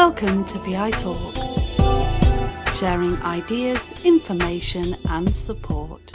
Welcome to VI Talk, sharing ideas, information and support.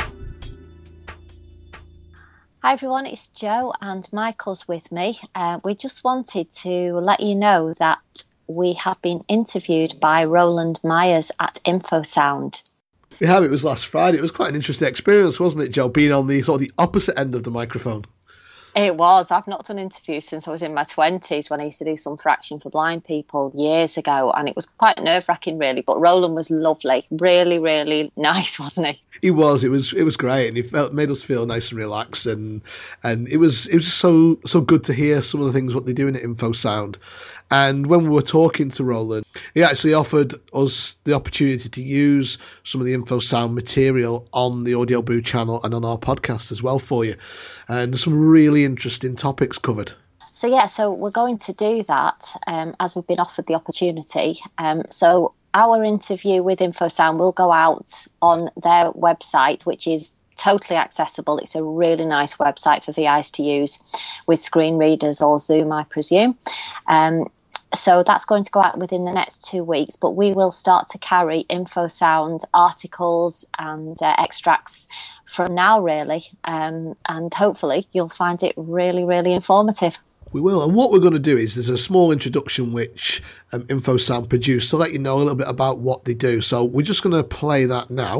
Hi everyone, it's Jo and Michael's with me. We just wanted to let you know that we have been interviewed by Roland Myers at InfoSound. Yeah, it was last Friday. It was quite an interesting experience, wasn't it, Jo, being on the sort of the opposite end of the microphone? It was. I've not done interviews since I was in my 20s when I used to do some for Action for Blind People years ago, and it was quite nerve-wracking really, but Roland was lovely. Really, really nice, wasn't he? He was. It was great, and he made us feel nice and relaxed, and it was just so good to hear some of the things what they're doing at InfoSound. And when we were talking to Roland, he actually offered us the opportunity to use some of the InfoSound material on the Audio Brew channel and on our podcast as well for you. And there's some really interesting topics covered. So we're going to do that as we've been offered the opportunity. So our interview with InfoSound will go out on their website, which is totally accessible. It's a really nice website for VIs to use with screen readers or Zoom, I presume. So that's going to go out within the next 2 weeks, but we will start to carry InfoSound articles and extracts from now, really. And hopefully you'll find it really, really informative. We will. And what we're going to do is there's a small introduction which InfoSound produced to let you know a little bit about what they do. So we're just going to play that now.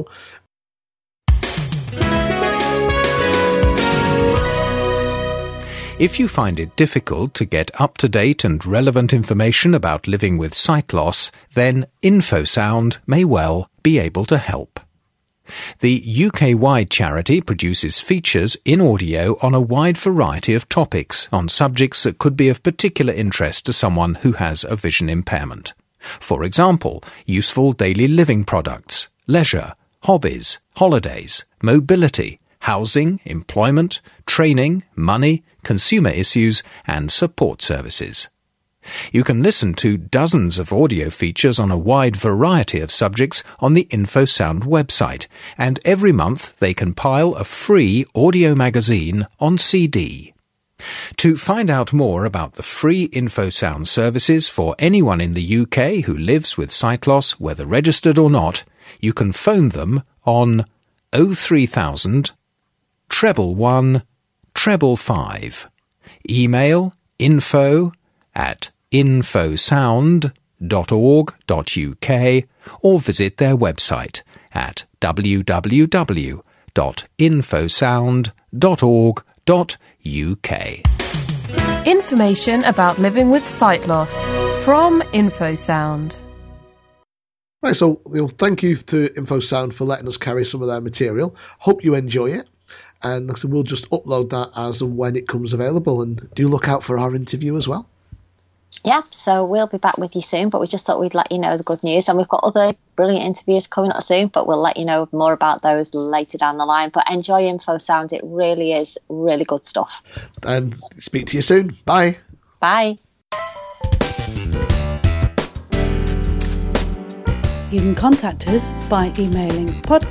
If you find it difficult to get up-to-date and relevant information about living with sight loss, then InfoSound may well be able to help. The UK-wide charity produces features in audio on a wide variety of topics on subjects that could be of particular interest to someone who has a vision impairment. For example, useful daily living products, leisure, hobbies, holidays, mobility, housing, employment, training, money, consumer issues, and support services. You can listen to dozens of audio features on a wide variety of subjects on the InfoSound website, and every month they compile a free audio magazine on CD. To find out more about the free InfoSound services for anyone in the UK who lives with sight loss, whether registered or not, you can phone them on 03000 111 555. Email info@infosound.org.uk or visit their website at www.infosound.org.uk. Information about living with sight loss from InfoSound. Right, so thank you to InfoSound for letting us carry some of their material. Hope you enjoy it. And like I said, we'll just upload that as and when it comes available. And do look out for our interview as well. Yeah, so we'll be back with you soon, but we just thought we'd let you know the good news. And we've got other brilliant interviews coming up soon, but we'll let you know more about those later down the line. But enjoy InfoSound. It really is really good stuff. And speak to you soon. Bye. Bye. You can contact us by emailing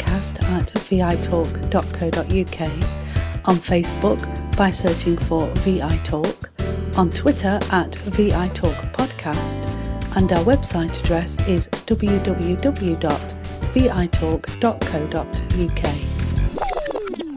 podcast@vitalk.co.uk, on Facebook by searching for VI Talk, on Twitter @VITalkPodcast, and our website address is www.vitalk.co.uk.